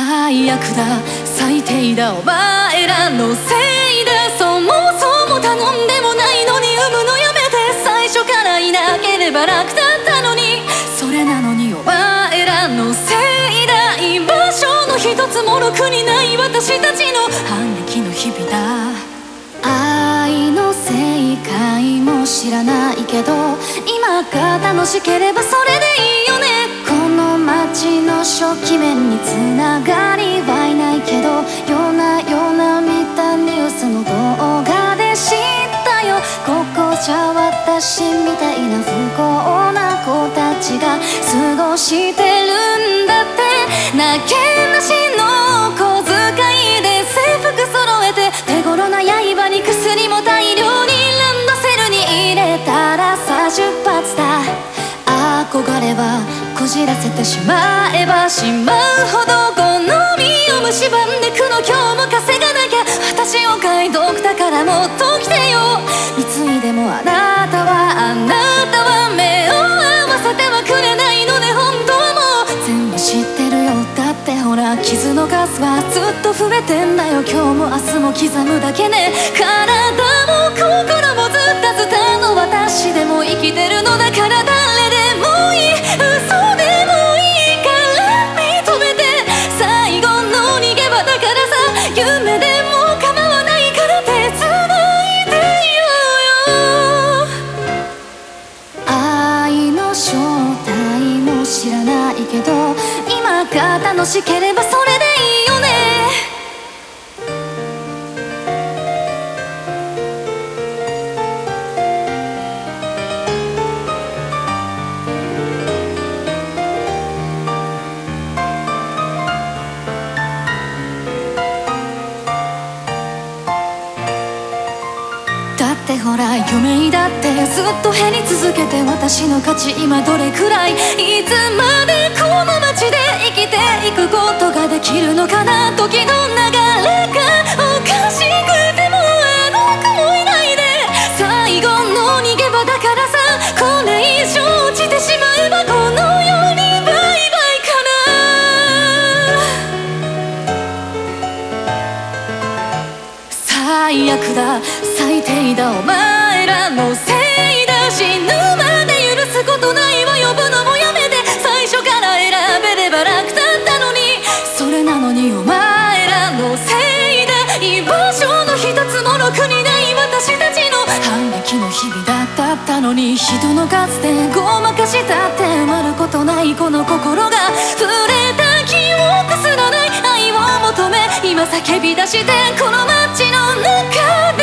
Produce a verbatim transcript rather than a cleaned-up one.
最悪だ最低だお前らのせいだ。そもそも頼んでもないのに産むのやめて、最初からいなければ楽だったのに、それなのにお前らのせいだ。居場所の一つもろくにない私たちの反撃の日々だ。愛の正解も知らないけど、今が楽しければそれでいいよね。この街の初期面につながりはいないけど、夜な夜な見たニュースの動画で知ったよ。ここじゃ私みたいな不幸な子たちが過ごしてるんだって。なけなしの小遣いで制服揃えて、手頃な刃に薬も大量にランドセルに入れたらさ出発だ。憧れはこじらせてしまえばしまうほど好みを蝕んでくの。今日も稼がなきゃ、私を買いドクターからもっと来てよ。いついでもあなたはあなたは目を合わせてはくれないのね。本当はもう全部知ってるよ。だってほら傷の数はずっと増えてんだよ。今日も明日も刻むだけね。体も心もずったずたの私でも生きてるのだから、誰でもいい嘘でもいいから認めて。最後の逃げ場だからさ、夢でも構わないから手伝いてよ。愛の正体も知らないけど、今が楽しければそれでいいよね。だってほら夢だってずっと減り続けて、私の価値今どれくらい、いつまでこの街で生きていくことができるのかな。時の流れがおかしくてもあの子もいないで。最後の逃げ場だからさ、これ以上落ちてしまえばこの世にバイバイかな。最悪だ最低だお前らのせいだ。死ぬまで許すことないわ。呼ぶのもやめて、最初から選べれば楽だったのに、それなのにお前らのせいだ。居場所の一つもろくにない私たちの反撃の日々だったのに、人の数でごまかしたって埋まることないこの心が、触れた記憶すらない愛を求め今叫び出して、この街の中で